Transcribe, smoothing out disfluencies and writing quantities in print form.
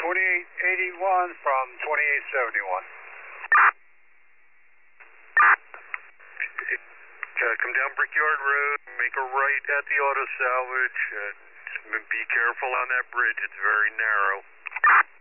2881 from 2871. Come down Brickyard Road, make a right at the auto salvage. Be careful on that bridge, it's very narrow.